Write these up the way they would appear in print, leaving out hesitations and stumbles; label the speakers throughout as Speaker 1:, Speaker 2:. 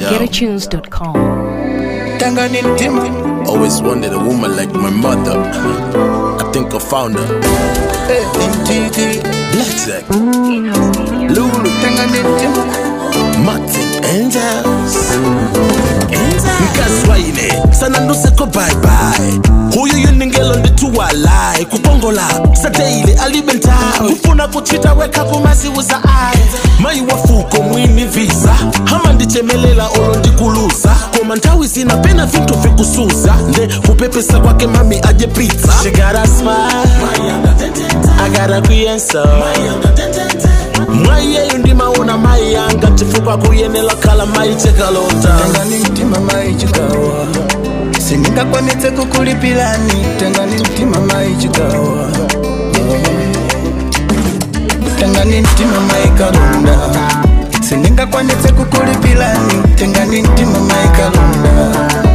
Speaker 1: GetAtunes.com.
Speaker 2: Always wanted a woman like my mother. I think I found her. Blackjack, Lulu, Martin Angels. Nkazwaine sana nduseko bye bye. Huyu yuningelo ndituwa lai kukongola sateile alibenta kufuna kuchita weka kumasi uza ai mai wafuko mwini visa hama ndichemelela olo ndikuluza koma ntawi sina pena vintu vikusuza nde kupepesa kwake mami aje pizza. She got a smile, I got a kuyenso mwaye yundi mauna mai yanga tifuka kuyenela kala mai chekalota.
Speaker 3: Tengani mtima mai chikawa sininga kwanitse kukulipilani. Tengani mtima mai chikawa Tengani mtima mai kalunda sininga kwanitse kukulipilani. Tengani mtima mai kalunda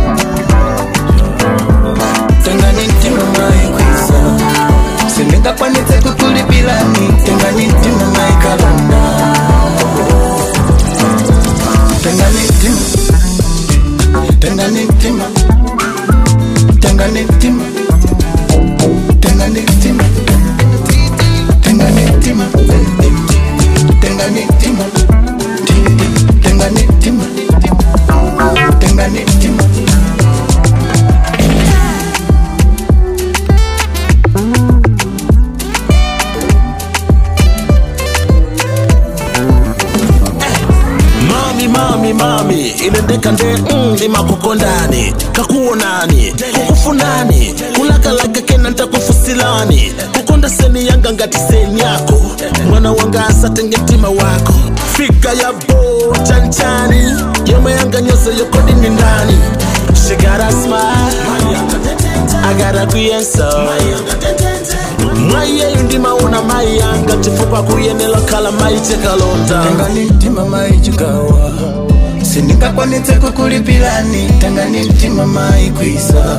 Speaker 3: Tengani mtima mai kwisa sininga kwanitse kukulipilani. Tengani mtima mai kalunda Tengani mtima Tengani mtima Tengani mtima Tengani mtima Tengani mtima Tengani mtima Tengani mtima Tengani mtima
Speaker 2: Mami inendeka nde ndi makukondani kakuonani kukufunani kulakalaga kena ntakufusilani kukonda seni yanga ngati seni yako mwana wanga asatenge mtima wako fika ya bo chanchani yoma yanga nyose yokodi ni ndani. She got a smile, I got a kuyenso mwaye yundi mauna mai yanga tifuka kuyenela kala mai chekalota.
Speaker 3: Tengani mtima mai chikawa sininga kwanitse kukulipilani. Tengani mtima mai kwisa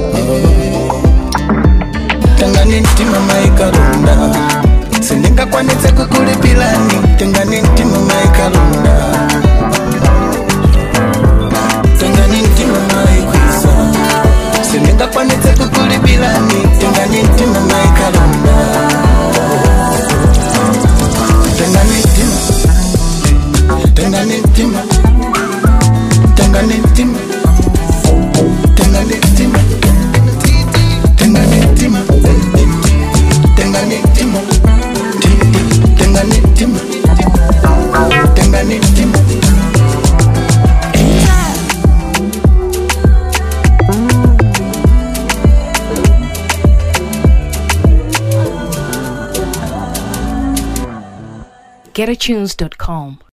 Speaker 3: Tengani mtima mai kalunda sininga kwanitse kukulipilani. Tengani mtima mai kalunda Tengani mtima mai kwisa sininga kwanitse kukulipilani. Tengani mtima mai kalunda Tengani mtima Tengani mtima Tengani mtima Tengani mtima Tengani mtima Tengani mtima Tengani mtima Tengani mtima
Speaker 1: GetAtunes.com.